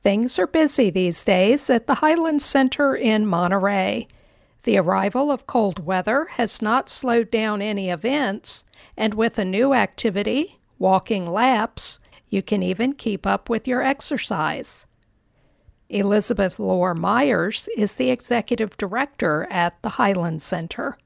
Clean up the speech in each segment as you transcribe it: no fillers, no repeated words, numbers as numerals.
Things are busy these days at the Highland Center in Monterey. The arrival of cold weather has not slowed down any events, and with a new activity, walking laps, you can even keep up with your exercise. Elizabeth Lohr Myers is the executive director at the Highland Center.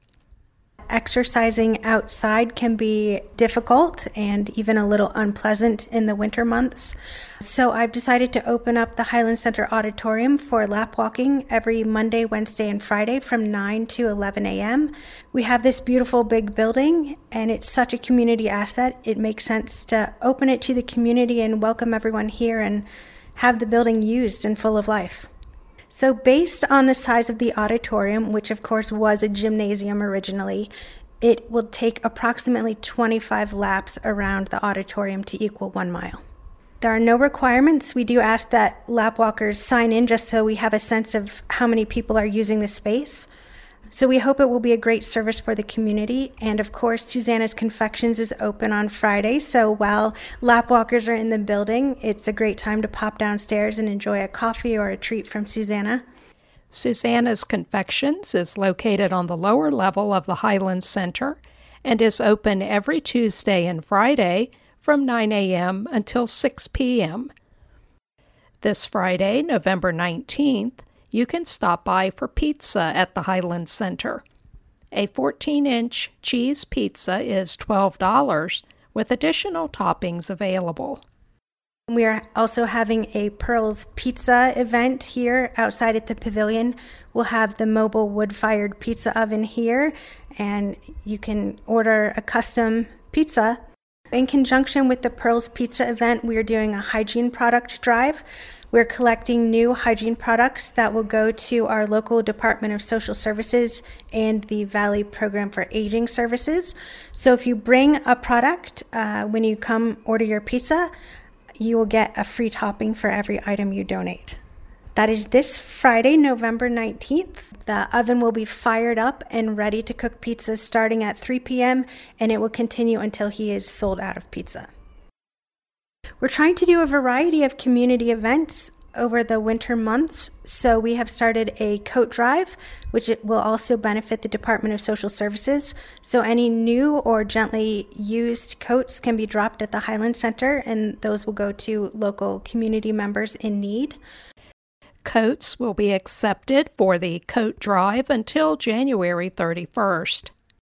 Exercising outside can be difficult and even a little unpleasant in the winter months. So I've decided to open up the Highland Center Auditorium for lap walking every Monday, Wednesday, and Friday from 9 to 11 a.m. We have this beautiful big building, and it's such a community asset. It makes sense to open it to the community and welcome everyone here and have the building used and full of life. So based on the size of the auditorium, which of course was a gymnasium originally, it will take approximately 25 laps around the auditorium to equal 1 mile. There are no requirements. We do ask that lap walkers sign in just so we have a sense of how many people are using the space. So we hope it will be a great service for the community. And of course, Susanna's Confections is open on Friday. So while lap walkers are in the building, it's a great time to pop downstairs and enjoy a coffee or a treat from Susanna. Susanna's Confections is located on the lower level of the Highland Center and is open every Tuesday and Friday from 9 a.m. until 6 p.m. This Friday, November 19th, you can stop by for pizza at the Highland Center. A 14-inch cheese pizza is $12 with additional toppings available. We are also having a Pearls Pizza event here outside at the pavilion. We'll have the mobile wood-fired pizza oven here, and you can order a custom pizza. In conjunction with the Pearls Pizza event, we are doing a hygiene product drive. We're collecting new hygiene products that will go to our local Department of Social Services and the Valley Program for Aging Services. So if you bring a product, when you come order your pizza, you will get a free topping for every item you donate. That is this Friday, November 19th. The oven will be fired up and ready to cook pizzas starting at 3 p.m., and it will continue until he is sold out of pizza. We're trying to do a variety of community events over the winter months, so we have started a coat drive, which will also benefit the Department of Social Services. So any new or gently used coats can be dropped at the Highland Center, and those will go to local community members in need. Coats will be accepted for the coat drive until January 31st.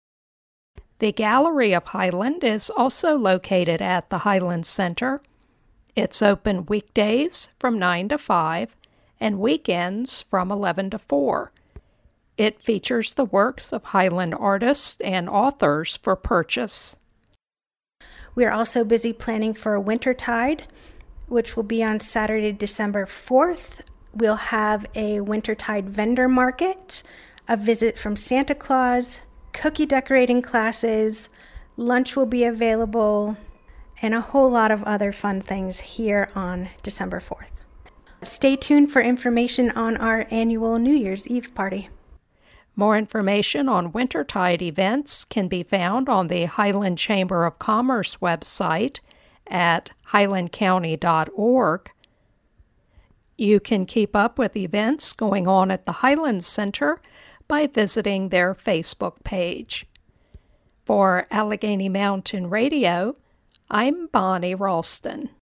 The Gallery of Highland is also located at the Highland Center. It's open weekdays from 9 to 5 and weekends from 11 to 4. It features the works of Highland artists and authors for purchase. We are also busy planning for Wintertide, which will be on Saturday, December 4th. We'll have a Wintertide vendor market, a visit from Santa Claus, cookie decorating classes, lunch will be available, and a whole lot of other fun things here on December 4th. Stay tuned for information on our annual New Year's Eve party. More information on Wintertide events can be found on the Highland Chamber of Commerce website at highlandcounty.org. You can keep up with events going on at the Highland Center by visiting their Facebook page. For Allegheny Mountain Radio, I'm Bonnie Ralston.